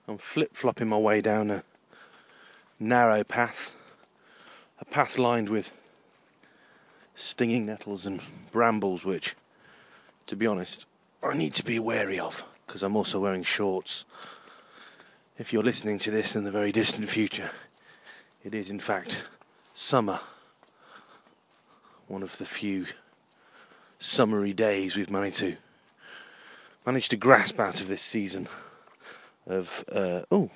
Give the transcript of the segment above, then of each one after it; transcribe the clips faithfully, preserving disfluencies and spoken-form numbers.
I'm flip-flopping my way down a narrow path, a path lined with stinging nettles and brambles, which, to be honest, I need to be wary of, because I'm also wearing shorts. If you're listening to this in the very distant future, it is in fact summer. One of the few summery days we've managed to managed to grasp out of this season of uh, oh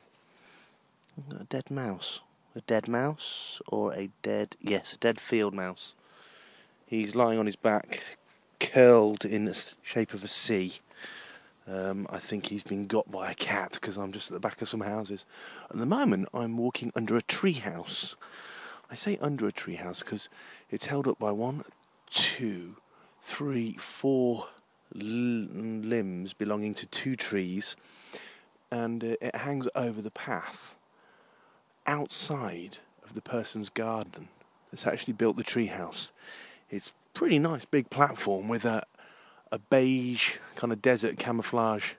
a dead mouse. A dead mouse or a dead yes, a dead field mouse. He's lying on his back, curled in the shape of a C. Um, I think he's been got by a cat, because I'm just at the back of some houses. At the moment, I'm walking under a tree house. I say under a tree house because it's held up by one, two, three, four l- limbs belonging to two trees, and uh, it hangs over the path outside of the person's garden that's actually built the tree house. It's pretty nice big platform with a a beige kind of desert camouflage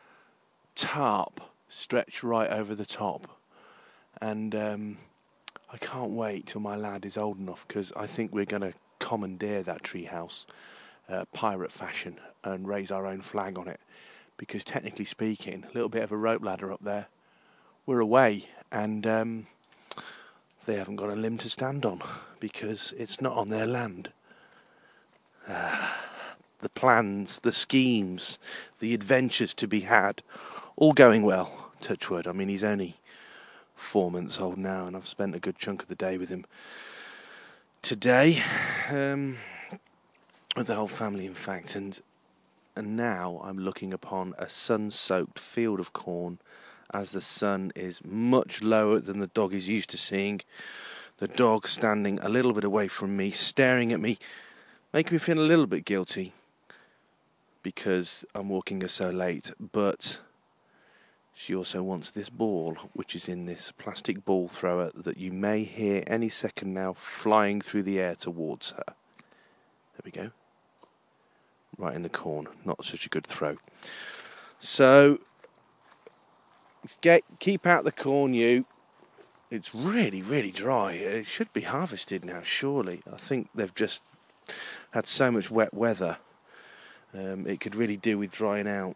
tarp stretched right over the top, and um, I can't wait till my lad is old enough, because I think we're going to commandeer that treehouse, uh, pirate fashion, and raise our own flag on it, because technically speaking, a little bit of a rope ladder up there, we're away, and um, they haven't got a limb to stand on, because it's not on their land. Uh, the plans, the schemes, the adventures to be had, all going well, touch wood. I mean, he's only four months old now, and I've spent a good chunk of the day with him today, um, with the whole family, in fact, and and now I'm looking upon a sun-soaked field of corn, as the sun is much lower than the dog is used to seeing. The dog standing a little bit away from me, staring at me, making me feel a little bit guilty, because I'm walking her so late, but she also wants this ball, which is in this plastic ball thrower that you may hear any second now flying through the air towards her. There we go. Right in the corn. Not such a good throw. So, get keep out the corn, you. It's really, really dry. It should be harvested now, surely. I think they've just had so much wet weather. Um, it could really do with drying out.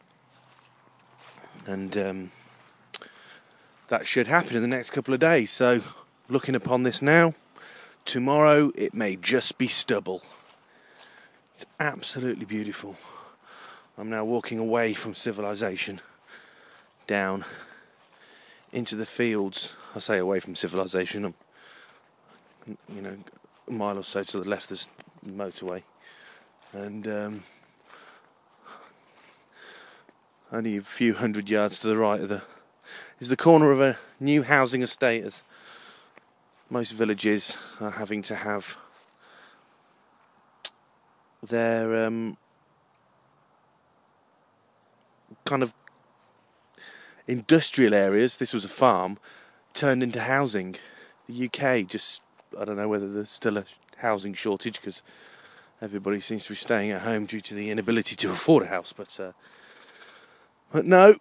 And um, that should happen in the next couple of days. So, looking upon this now, tomorrow it may just be stubble. It's absolutely beautiful. I'm now walking away from civilization, down into the fields. I say away from civilization. I'm, you know, a mile or so to the left there's the motorway. And um, only a few hundred yards to the right of the is the corner of a new housing estate, as most villages are having to have their um, kind of industrial areas. This was a farm turned into housing. The U K just, I don't know whether there's still a housing shortage, because everybody seems to be staying at home due to the inability to afford a house, but uh, but no,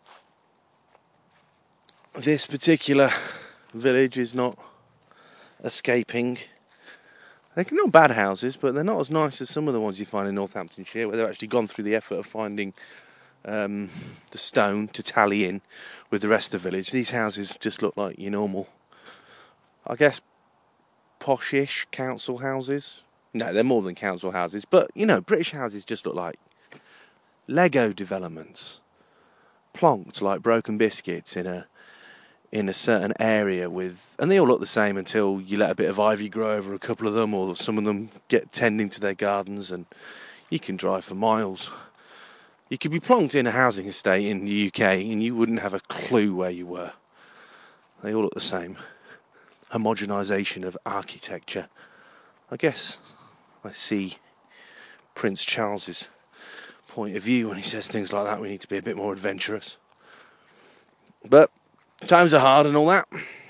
this particular village is not escaping. They're not bad houses, but they're not as nice as some of the ones you find in Northamptonshire, where they've actually gone through the effort of finding um, the stone to tally in with the rest of the village. These houses just look like your normal, I guess, poshish council houses. No, they're more than council houses, but, you know, British houses just look like Lego developments, plonked like broken biscuits in a in a certain area with, and they all look the same until you let a bit of ivy grow over a couple of them, or some of them get tending to their gardens, and you can drive for miles. You could be plonked in a housing estate in the U K and you wouldn't have a clue where you were. They all look the same. Homogenisation of architecture. I guess I see Prince Charles's point of view when he says things like that. We need to be a bit more adventurous. But times are hard and all that.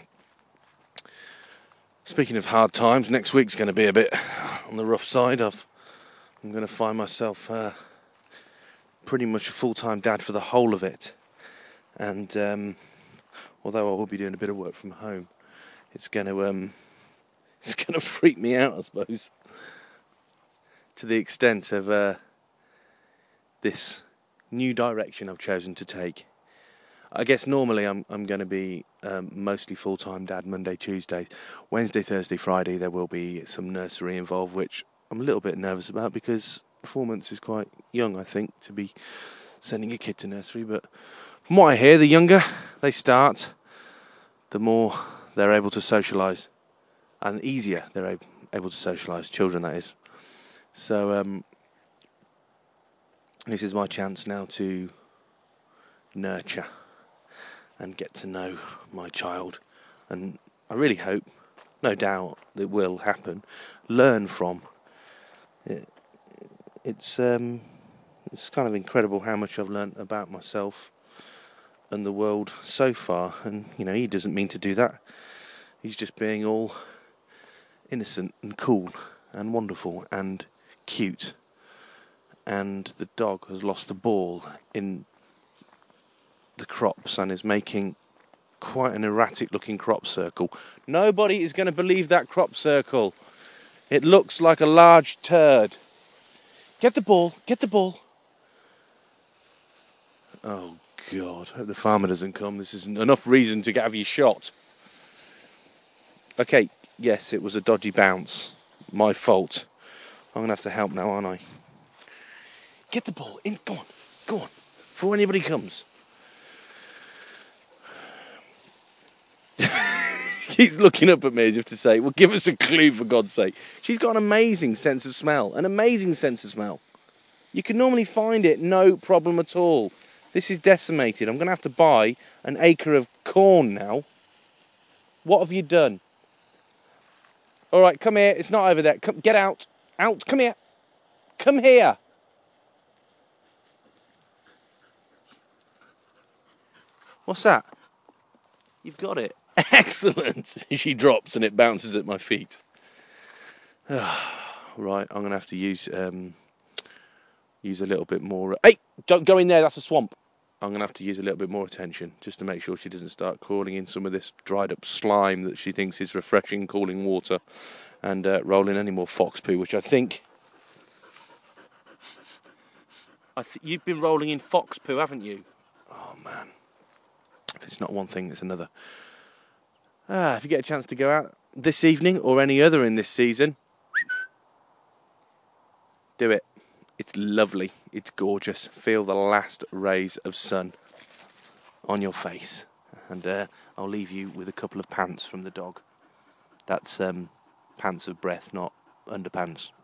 Speaking of hard times, next week's going to be a bit on the rough side. I've, I'm going to find myself uh, pretty much a full-time dad for the whole of it. And um, although I will be doing a bit of work from home, it's going to um, it's going to freak me out, I suppose, to the extent of uh, this new direction I've chosen to take. I guess normally I'm I'm going to be um, mostly full-time dad Monday, Tuesday, Wednesday, Thursday, Friday. There will be some nursery involved, which I'm a little bit nervous about because four months is quite young, I think, to be sending a kid to nursery. But from what I hear, the younger they start, the more they're able to socialise, and easier they're able to socialise. Children, that is. So um, this is my chance now to nurture and get to know my child, and I really hope, no doubt, it will happen. Learn from it. It's um, it's kind of incredible how much I've learnt about myself and the world so far. And you know, he doesn't mean to do that. He's just being all innocent and cool and wonderful and cute. And the dog has lost the ball in the crops and is making quite an erratic looking crop circle. Nobody is going to believe that crop circle. It looks like a large turd. Get the ball, get the ball. Oh God, I hope the farmer doesn't come. This isn't enough reason to have you shot. Okay, yes, it was a dodgy bounce. My fault. I'm going to have to help now, aren't I? Get the ball in, go on, go on, before anybody comes. He's looking up at me as if to say, well, give us a clue for God's sake. She's got an amazing sense of smell, an amazing sense of smell. You can normally find it, no problem at all. This is decimated. I'm going to have to buy an acre of corn now. What have you done? All right, come here. It's not over there. Come, get out. Out. Come here. Come here. What's that? You've got it. Excellent. She drops and it bounces at my feet. Right, I'm going to have to use um, use a little bit more... Hey, don't go in there, that's a swamp. I'm going to have to use a little bit more attention just to make sure she doesn't start crawling in some of this dried up slime that she thinks is refreshing, cooling water, and uh, roll in any more fox poo, which I think... I th- you've been rolling in fox poo, haven't you? Oh, man. If it's not one thing, it's another. Ah, if you get a chance to go out this evening or any other in this season, do it. It's lovely. It's gorgeous. Feel the last rays of sun on your face. And uh, I'll leave you with a couple of pants from the dog. That's um, pants of breath, not underpants.